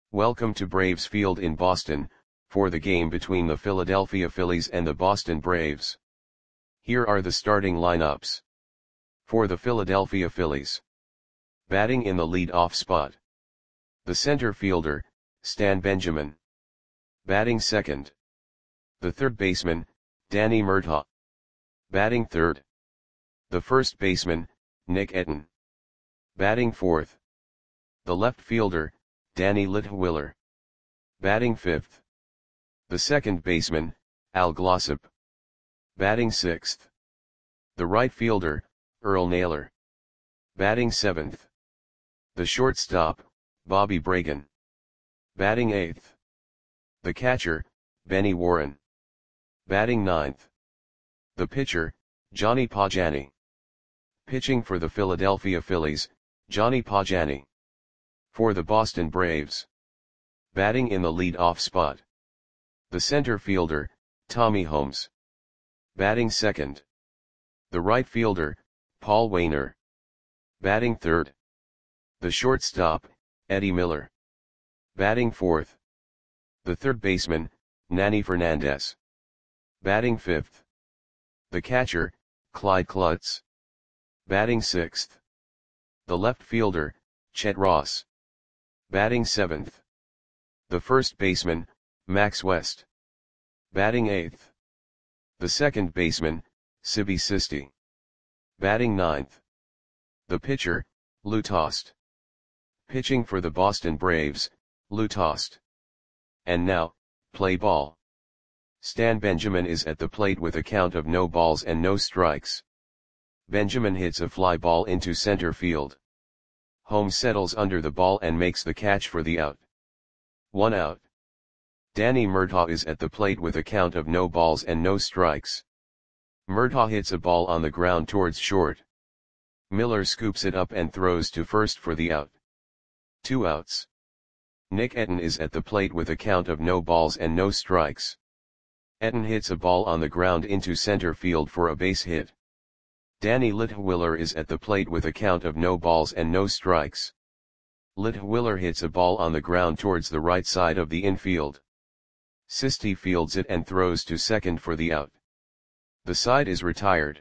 Welcome to Braves Field in Boston, for the game between the Philadelphia Phillies and the Boston Braves. Here are the starting lineups. For the Philadelphia Phillies. Batting in the lead-off spot. The center fielder, Stan Benjamin. Batting second. The third baseman, Danny Murtaugh. Batting third. The first baseman, Nick Etten. Batting fourth. The left fielder, Danny Litwiler. Batting fifth. The second baseman, Al Glossop. Batting sixth. The right fielder, Earl Naylor. Batting seventh. The shortstop, Bobby Bragan. Batting eighth. The catcher, Benny Warren. Batting ninth. The pitcher, Johnny Pagani. Pitching for the Philadelphia Phillies, Johnny Pagani. For the Boston Braves. Batting in the lead-off spot. The center fielder, Tommy Holmes. Batting second. The right fielder, Paul Waner. Batting third. The shortstop, Eddie Miller. Batting fourth. The third baseman, Nanny Fernandez. Batting fifth. The catcher, Clyde Klutz. Batting sixth. The left fielder, Chet Ross. Batting seventh. The first baseman, Max West. Batting eighth. The second baseman, Sibby Sisti. Batting ninth. The pitcher, Lou Tost. Pitching for the Boston Braves, Lou Tost. And now, play ball. Stan Benjamin is at the plate with a count of no balls and no strikes. Benjamin hits a fly ball into center field. Holmes settles under the ball and makes the catch for the out. 1 out. Danny Murtaugh is at the plate with a count of no balls and no strikes. Murtaugh hits a ball on the ground towards short. Miller scoops it up and throws to first for the out. 2 outs. Nick Etten is at the plate with a count of no balls and no strikes. Etten hits a ball on the ground into center field for a base hit. Danny Litwiler is at the plate with a count of no balls and no strikes. Litwiler hits a ball on the ground towards the right side of the infield. Sisti fields it and throws to second for the out. The side is retired.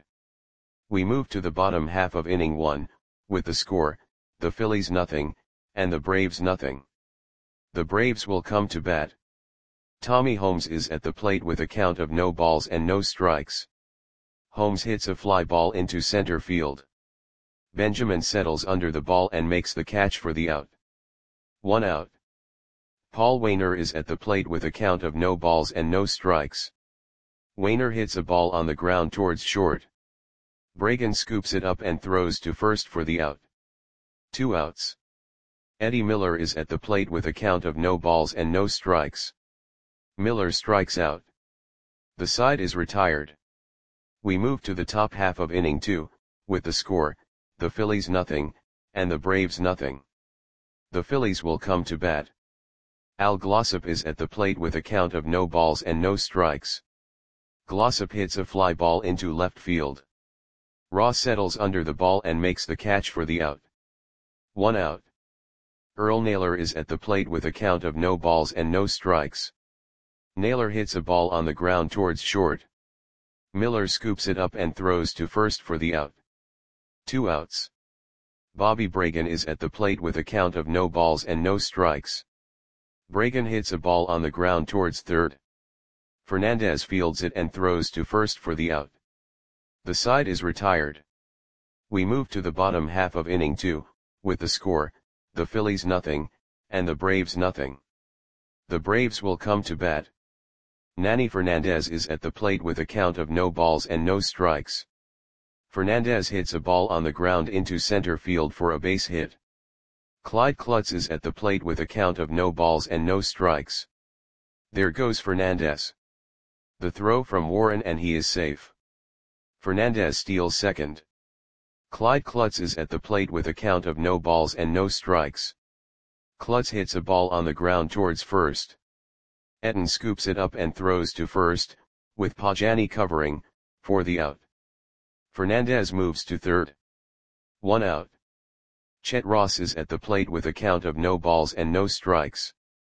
We move to the bottom half of inning 1, with the score, the Phillies nothing, and the Braves nothing. The Braves will come to bat. Tommy Holmes is at the plate with a count of no balls and no strikes. Holmes hits a fly ball into center field. Benjamin settles under the ball and makes the catch for the out. 1 out. Paul Waner is at the plate with a count of no balls and no strikes. Waner hits a ball on the ground towards short. Bragan scoops it up and throws to first for the out. 2 outs. Eddie Miller is at the plate with a count of no balls and no strikes. Miller strikes out. The side is retired. We move to the top half of inning 2, with the score, the Phillies nothing, and the Braves nothing. The Phillies will come to bat. Al Glossop is at the plate with a count of no balls and no strikes. Glossop hits a fly ball into left field. Ross settles under the ball and makes the catch for the out. 1 out. Earl Naylor is at the plate with a count of no balls and no strikes. Naylor hits a ball on the ground towards short. Miller scoops it up and throws to first for the out. 2 outs. Bobby Bragan is at the plate with a count of no balls and no strikes. Bragan hits a ball on the ground towards third. Fernandez fields it and throws to first for the out. The side is retired. We move to the bottom half of inning 2, with the score, the Phillies nothing, and the Braves nothing. The Braves will come to bat. Nanny Fernandez is at the plate with a count of no balls and no strikes. Fernandez hits a ball on the ground into center field for a base hit. Clyde Klutz is at the plate with a count of no balls and no strikes. There goes Fernandez. The throw from Warren and he is safe. Fernandez steals second. Clyde Klutz is at the plate with a count of no balls and no strikes. Klutz hits a ball on the ground towards first. Etten scoops it up and throws to first, with Pagani covering, for the out. Fernandez moves to third. 1 out. Chet Ross is at the plate with a count of no balls and no strikes.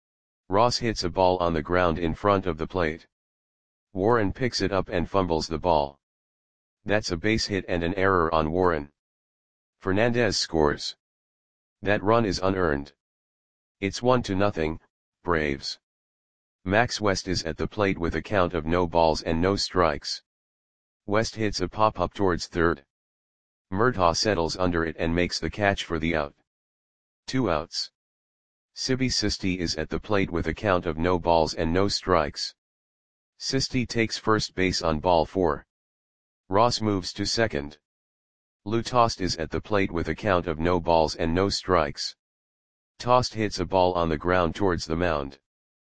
Ross hits a ball on the ground in front of the plate. Warren picks it up and fumbles the ball. That's a base hit and an error on Warren. Fernandez scores. That run is unearned. It's 1-0, Braves. Max West is at the plate with a count of no balls and no strikes. West hits a pop-up towards third. Murtaugh settles under it and makes the catch for the out. 2 outs. Sibi Sisti is at the plate with a count of no balls and no strikes. Sisti takes first base on ball 4. Ross moves to second. Lou Tost is at the plate with a count of no balls and no strikes. Tost hits a ball on the ground towards the mound.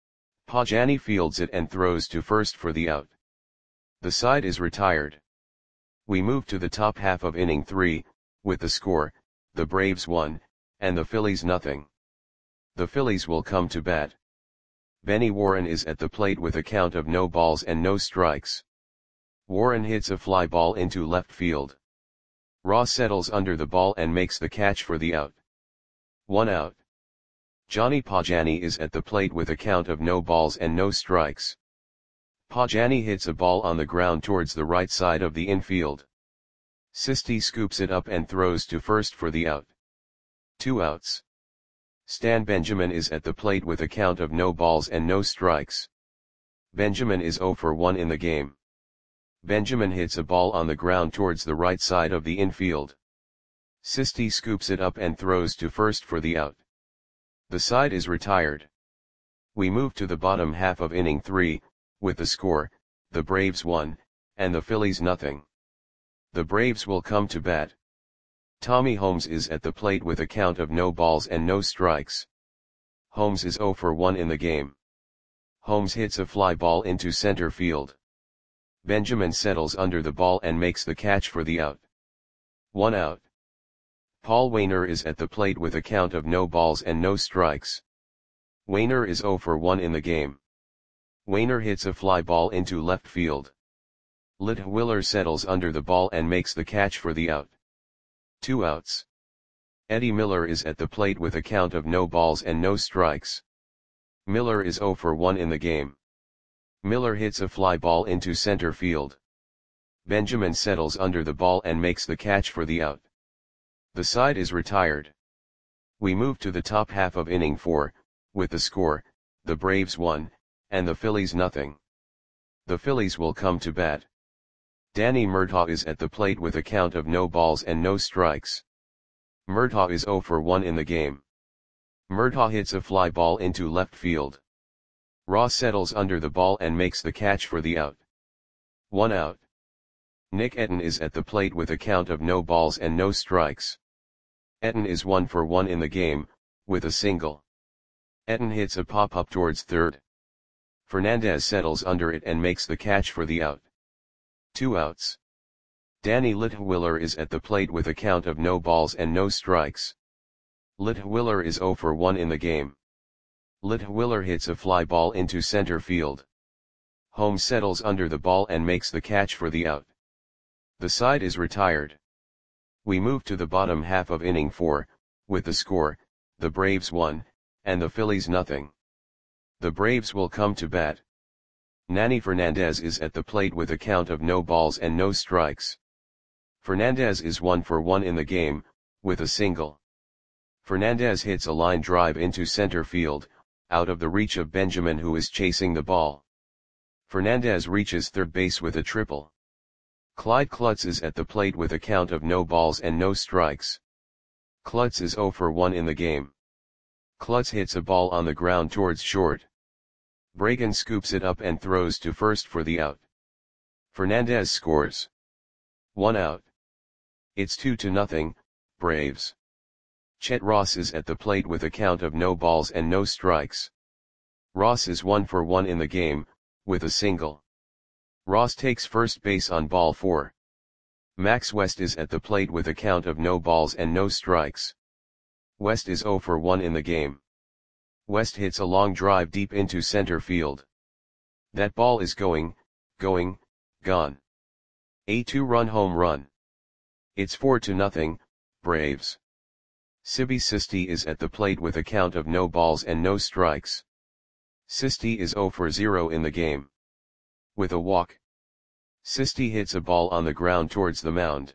Pajani fields it and throws to first for the out. The side is retired. We move to the top half of inning 3, with the score, the Braves 1, and the Phillies nothing. The Phillies will come to bat. Benny Warren is at the plate with a count of no balls and no strikes. Warren hits a fly ball into left field. Ross settles under the ball and makes the catch for the out. 1 out. Johnny Pajani is at the plate with a count of no balls and no strikes. Pajani hits a ball on the ground towards the right side of the infield. Sisti scoops it up and throws to first for the out. 2 outs. Stan Benjamin is at the plate with a count of no balls and no strikes. Benjamin is 0 for 1 in the game. Benjamin hits a ball on the ground towards the right side of the infield. Sisti scoops it up and throws to first for the out. The side is retired. We move to the bottom half of inning 3, with the score, the Braves 1, and the Phillies nothing. The Braves will come to bat. Tommy Holmes is at the plate with a count of no balls and no strikes. Holmes is 0 for 1 in the game. Holmes hits a fly ball into center field. Benjamin settles under the ball and makes the catch for the out. 1 out. Paul Wainer is at the plate with a count of no balls and no strikes. Wainer is 0 for 1 in the game. Wainer hits a fly ball into left field. Litwiller settles under the ball and makes the catch for the out. 2 outs. Eddie Miller is at the plate with a count of no balls and no strikes. Miller is 0 for 1 in the game. Miller hits a fly ball into center field. Benjamin settles under the ball and makes the catch for the out. The side is retired. We move to the top half of inning 4, with the score, the Braves 1, and the Phillies nothing. The Phillies will come to bat. Danny Murtaugh is at the plate with a count of no balls and no strikes. Murtaugh is 0 for 1 in the game. Murtaugh hits a fly ball into left field. Ross settles under the ball and makes the catch for the out. 1 out. Nick Etten is at the plate with a count of no balls and no strikes. Etten is 1 for 1 in the game, with a single. Etten hits a pop-up towards third. Fernandez settles under it and makes the catch for the out. 2 outs. Danny Litwiller is at the plate with a count of no balls and no strikes. Litwiller is 0 for 1 in the game. Litwiller hits a fly ball into center field. Holmes settles under the ball and makes the catch for the out. The side is retired. We move to the bottom half of inning 4, with the score, the Braves 1, and the Phillies nothing. The Braves will come to bat. Nanny Fernandez is at the plate with a count of no balls and no strikes. Fernandez is 1 for 1 in the game, with a single. Fernandez hits a line drive into center field, out of the reach of Benjamin, who is chasing the ball. Fernandez reaches third base with a triple. Clyde Klutz is at the plate with a count of no balls and no strikes. Klutz is 0 for 1 in the game. Klutz hits a ball on the ground towards short. Bragan scoops it up and throws to first for the out. Fernandez scores. 1 out. It's 2-0, Braves. Chet Ross is at the plate with a count of no balls and no strikes. Ross is 1 for 1 in the game, with a single. Ross takes first base on ball 4. Max West is at the plate with a count of no balls and no strikes. West is 0 for 1 in the game. West hits a long drive deep into center field. That ball is gone. A 2-run home run. It's 4-0, Braves. Sibi Sisti is at the plate with a count of no balls and no strikes. Sisti is 0 for 0 in the game. With a walk, Sisti hits a ball on the ground towards the mound.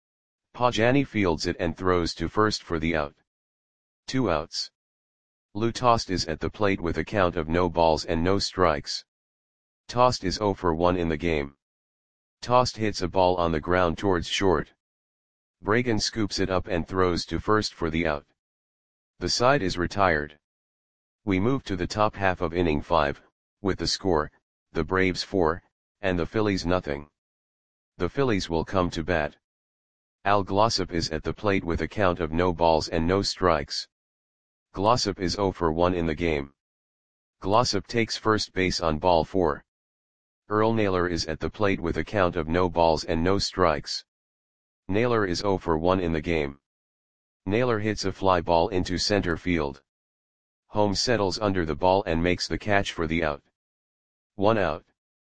Pajani fields it and throws to first for the out. 2 outs. Lou Tost is at the plate with a count of no balls and no strikes. Tost is 0 for 1 in the game. Tost hits a ball on the ground towards short. Bragan scoops it up and throws to first for the out. The side is retired. We move to the top half of inning 5, with the score, the Braves 4, and the Phillies nothing. The Phillies will come to bat. Al Glossop is at the plate with a count of no balls and no strikes. Glossop is 0 for 1 in the game. Glossop takes first base on ball 4. Earl Naylor is at the plate with a count of no balls and no strikes. Naylor is 0 for 1 in the game. Naylor hits a fly ball into center field. Holmes settles under the ball and makes the catch for the out. 1 out.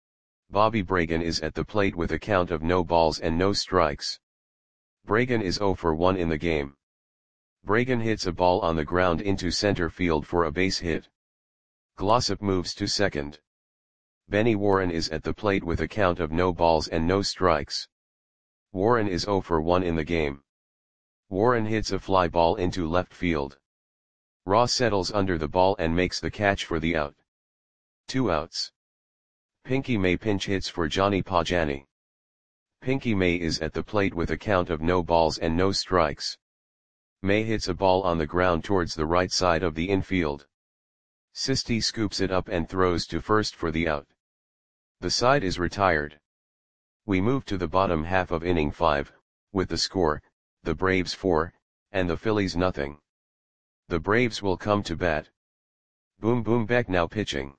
Bobby Bragan is at the plate with a count of no balls and no strikes. Bragan is 0 for 1 in the game. Bragan hits a ball on the ground into center field for a base hit. Glossop moves to second. Benny Warren is at the plate with a count of no balls and no strikes. Warren is 0 for 1 in the game. Warren hits a fly ball into left field. Ross settles under the ball and makes the catch for the out. 2 outs. Pinky May pinch hits for Johnny Pajani. Pinky May is at the plate with a count of no balls and no strikes. May hits a ball on the ground towards the right side of the infield. Sisti scoops it up and throws to first for the out. The side is retired. We move to the bottom half of inning 5, with the score, the Braves 4, and the Phillies nothing. The Braves will come to bat. Boom Boom Beck now pitching.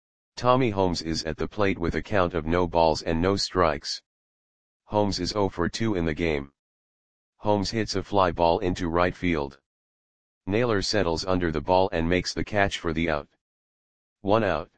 Tommy Holmes is at the plate with a count of no balls and no strikes. Holmes is 0 for 2 in the game. Holmes hits a fly ball into right field. Naylor settles under the ball and makes the catch for the out. 1 out.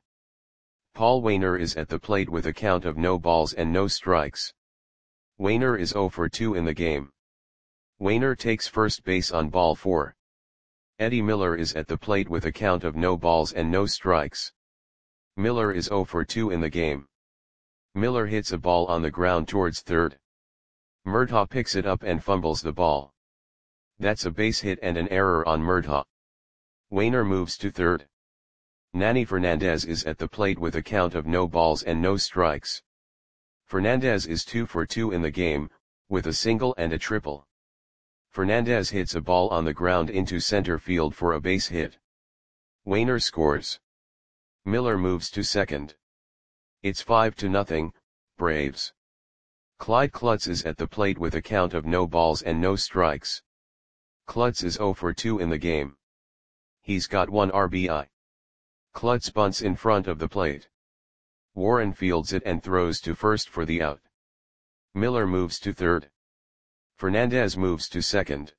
Paul Wainer is at the plate with a count of no balls and no strikes. Wainer is 0 for 2 in the game. Wainer takes first base on ball 4. Eddie Miller is at the plate with a count of no balls and no strikes. Miller is 0 for 2 in the game. Miller hits a ball on the ground towards third. Murtaugh picks it up and fumbles the ball. That's a base hit and an error on Murtaugh. Wainer moves to third. Nanny Fernandez is at the plate with a count of no balls and no strikes. Fernandez is 2 for 2 in the game, with a single and a triple. Fernandez hits a ball on the ground into center field for a base hit. Wainer scores. Miller moves to second. It's 5-0, Braves. Clyde Klutz is at the plate with a count of no balls and no strikes. Klutz is 0 for 2 in the game. He's got 1 RBI. Klutz bunts in front of the plate. Warren fields it and throws to first for the out. Miller moves to third. Fernandez moves to second.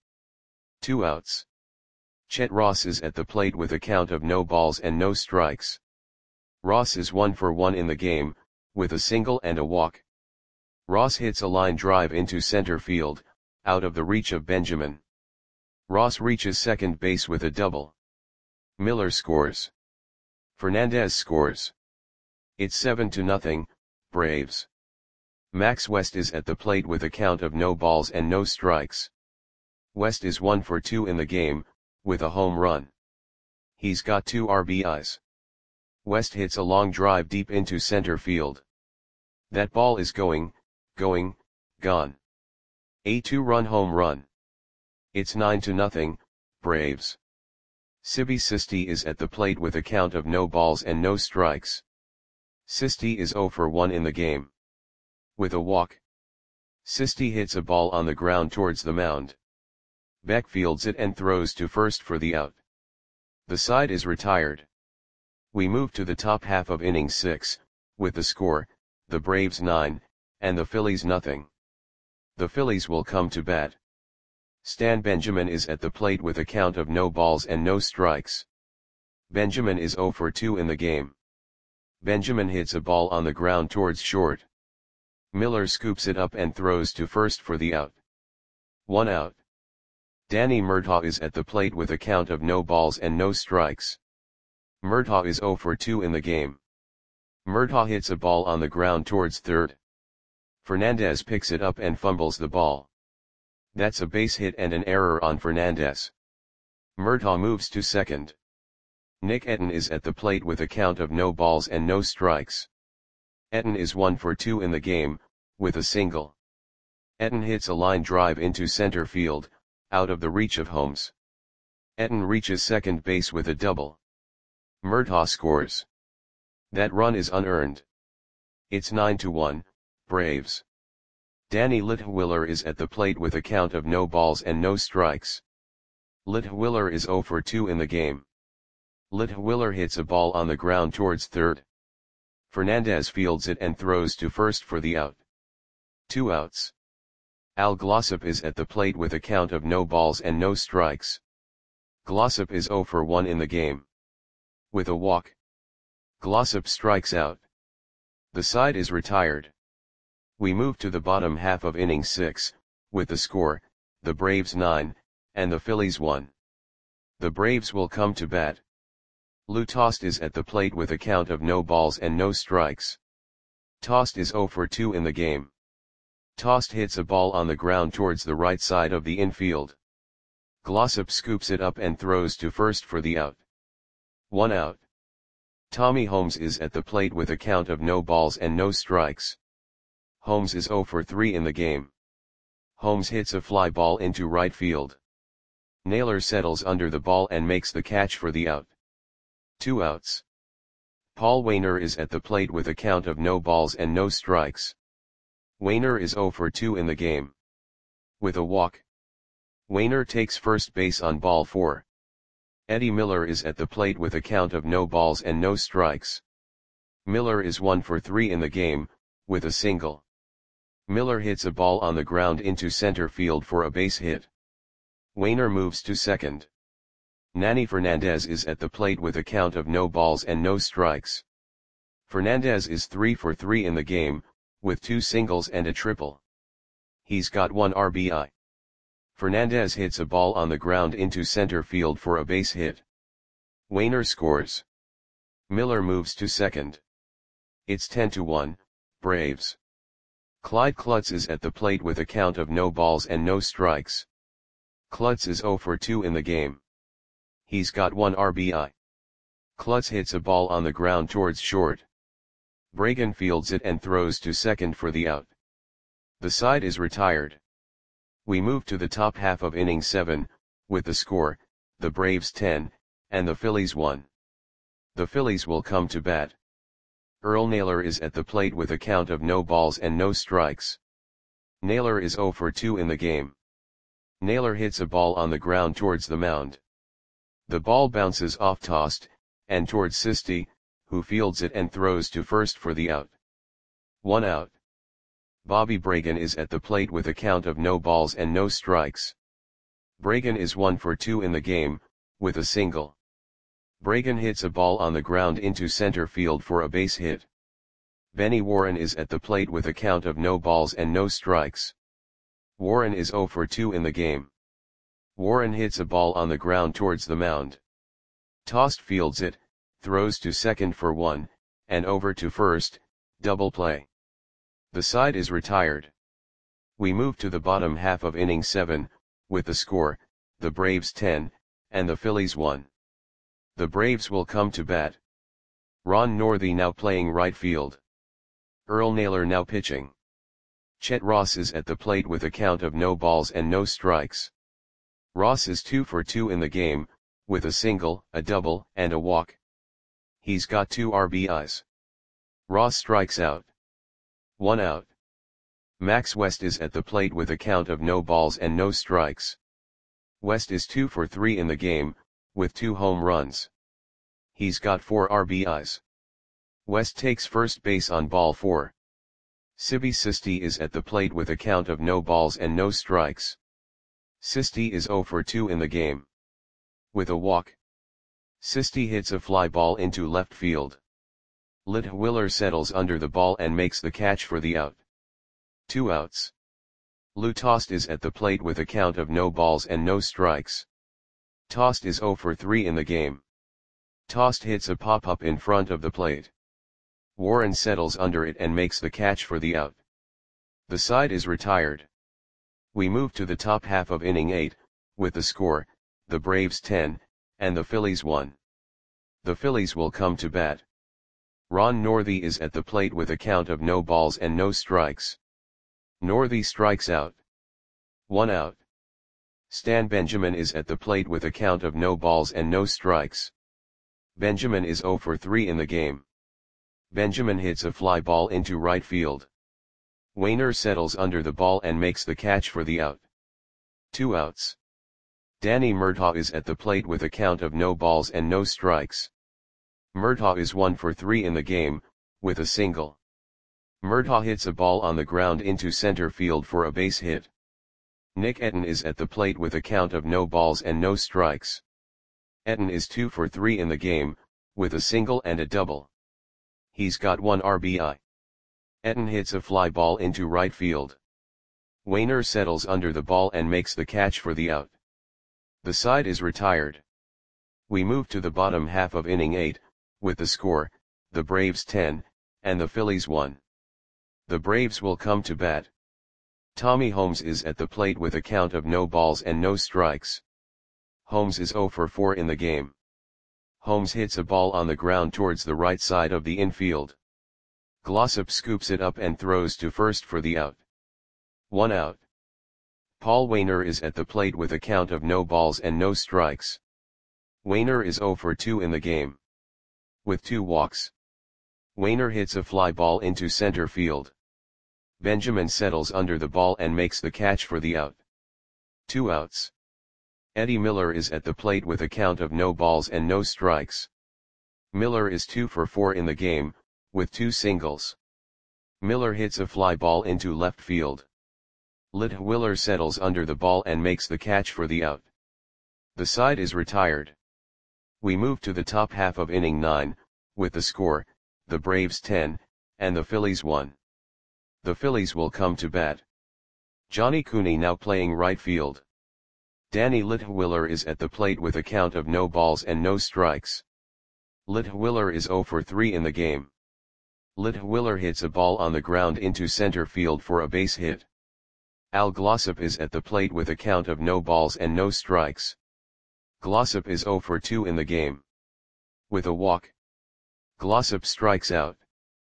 2 outs. Chet Ross is at the plate with a count of no balls and no strikes. Ross is 1 for 1 in the game, with a single and a walk. Ross hits a line drive into center field, out of the reach of Benjamin. Ross reaches second base with a double. Miller scores. Fernandez scores. It's 7-0, Braves. Max West is at the plate with a count of no balls and no strikes. West is 1 for 2 in the game, with a home run. He's got 2 RBIs. West hits a long drive deep into center field. That ball is gone. A 2-run home run. It's 9-0, Braves. Sibi Sisti is at the plate with a count of no balls and no strikes. Sisti is 0 for 1 in the game. With a walk, Sisti hits a ball on the ground towards the mound. Beck fields it and throws to first for the out. The side is retired. We move to the top half of inning 6, with the score, the Braves 9, and the Phillies nothing. The Phillies will come to bat. Stan Benjamin is at the plate with a count of no balls and no strikes. Benjamin is 0 for 2 in the game. Benjamin hits a ball on the ground towards short. Miller scoops it up and throws to first for the out. 1 out. Danny Murtaugh is at the plate with a count of no balls and no strikes. Murtaugh is 0 for 2 in the game. Murtaugh hits a ball on the ground towards third. Fernandez picks it up and fumbles the ball. That's a base hit and an error on Fernandez. Murtaugh moves to second. Nick Etten is at the plate with a count of no balls and no strikes. Etten is 1 for 2 in the game, with a single. Etten hits a line drive into center field, out of the reach of Holmes. Etten reaches second base with a double. Murtaugh scores. That run is unearned. It's 9-1, Braves. Danny Litwiller is at the plate with a count of no balls and no strikes. Litwiller is 0 for 2 in the game. Litwiller hits a ball on the ground towards third. Fernandez fields it and throws to first for the out. 2 outs. Al Glossop is at the plate with a count of no balls and no strikes. Glossop is 0 for 1 in the game. With a walk, Glossop strikes out. The side is retired. We move to the bottom half of inning 6, with the score, the Braves 9, and the Phillies 1. The Braves will come to bat. Lou Tost is at the plate with a count of no balls and no strikes. Tost is 0 for 2 in the game. Tost hits a ball on the ground towards the right side of the infield. Glossop scoops it up and throws to first for the out. 1 out. Tommy Holmes is at the plate with a count of no balls and no strikes. Holmes is 0 for 3 in the game. Holmes hits a fly ball into right field. Naylor settles under the ball and makes the catch for the out. 2 outs. Paul Waner is at the plate with a count of no balls and no strikes. Waner is 0 for 2 in the game. With a walk, Waner takes first base on ball 4. Eddie Miller is at the plate with a count of no balls and no strikes. Miller is 1 for 3 in the game, with a single. Miller hits a ball on the ground into center field for a base hit. Waner moves to second. Nanny Fernandez is at the plate with a count of no balls and no strikes. Fernandez is 3 for 3 in the game, with 2 singles and a triple. He's got 1 RBI. Fernandez hits a ball on the ground into center field for a base hit. Waner scores. Miller moves to second. It's 10-1, Braves. Clyde Klutz is at the plate with a count of no balls and no strikes. Klutz is 0 for 2 in the game. He's got 1 RBI. Klutz hits a ball on the ground towards short. Bragan fields it and throws to second for the out. The side is retired. We move to the top half of inning 7, with the score, the Braves 10, and the Phillies 1. The Phillies will come to bat. Earl Naylor is at the plate with a count of no balls and no strikes. Naylor is 0 for 2 in the game. Naylor hits a ball on the ground towards the mound. The ball bounces off Tost, and towards Sisti, who fields it and throws to first for the out. 1 out. Bobby Bragan is at the plate with a count of no balls and no strikes. Bragan is 1 for 2 in the game, with a single. Bragan hits a ball on the ground into center field for a base hit. Benny Warren is at the plate with a count of no balls and no strikes. Warren is 0 for 2 in the game. Warren hits a ball on the ground towards the mound. Tost fields it, throws to second for 1, and over to first, double play. The side is retired. We move to the bottom half of inning 7, with the score, the Braves 10, and the Phillies 1. The Braves will come to bat. Ron Northey now playing right field. Earl Naylor now pitching. Chet Ross is at the plate with a count of no balls and no strikes. Ross is 2 for 2 in the game, with a single, a double, and a walk. He's got 2 RBIs. Ross strikes out. 1 out. Max West is at the plate with a count of no balls and no strikes. West is 2 for 3 in the game, with 2 home runs. He's got 4 RBIs. West takes first base on ball 4. Sibi Sisti is at the plate with a count of no balls and no strikes. Sisti is 0 for 2 in the game. With a walk, Sisti hits a fly ball into left field. Litwiller settles under the ball and makes the catch for the out. 2 outs. Lou Tost is at the plate with a count of no balls and no strikes. Tost is 0 for 3 in the game. Tossed hits a pop-up in front of the plate. Warren settles under it and makes the catch for the out. The side is retired. We move to the top half of inning 8, with the score, the Braves 10, and the Phillies 1. The Phillies will come to bat. Ron Northey is at the plate with a count of no balls and no strikes. Northey strikes out. 1 out. Stan Benjamin is at the plate with a count of no balls and no strikes. Benjamin is 0 for 3 in the game. Benjamin hits a fly ball into right field. Wainer settles under the ball and makes the catch for the out. 2 outs. Danny Murtaugh is at the plate with a count of no balls and no strikes. Murtaugh is 1 for 3 in the game, with a single. Murtaugh hits a ball on the ground into center field for a base hit. Nick Etten is at the plate with a count of no balls and no strikes. Etten is 2 for 3 in the game, with a single and a double. He's got 1 RBI. Etten hits a fly ball into right field. Wainer settles under the ball and makes the catch for the out. The side is retired. We move to the bottom half of inning 8, with the score, the Braves 10, and the Phillies 1. The Braves will come to bat. Tommy Holmes is at the plate with a count of no balls and no strikes. Holmes is 0 for 4 in the game. Holmes hits a ball on the ground towards the right side of the infield. Glossop scoops it up and throws to first for the out. 1 out. Paul Wainer is at the plate with a count of no balls and no strikes. Wainer is 0 for 2 in the game. With 2 walks. Wainer hits a fly ball into center field. Benjamin settles under the ball and makes the catch for the out. 2 outs. Eddie Miller is at the plate with a count of no balls and no strikes. Miller is 2 for 4 in the game, with 2 singles. Miller hits a fly ball into left field. Litwiller settles under the ball and makes the catch for the out. The side is retired. We move to the top half of inning 9, with the score, the Braves 10, and the Phillies 1. The Phillies will come to bat. Johnny Cooney now playing right field. Danny Litwiller is at the plate with a count of no balls and no strikes. Litwiller is 0 for 3 in the game. Litwiller hits a ball on the ground into center field for a base hit. Al Glossop is at the plate with a count of no balls and no strikes. Glossop is 0 for 2 in the game. With a walk. Glossop strikes out.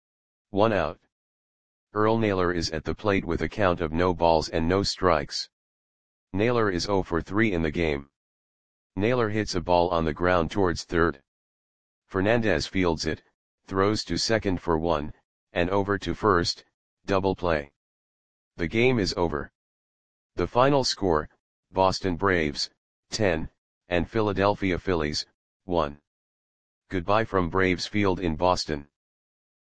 1 out. Earl Naylor is at the plate with a count of no balls and no strikes. Naylor is 0 for 3 in the game. Naylor hits a ball on the ground towards third. Fernandez fields it, throws to second for 1, and over to first, double play. The game is over. The final score, Boston Braves, 10, and Philadelphia Phillies, 1. Goodbye from Braves Field in Boston.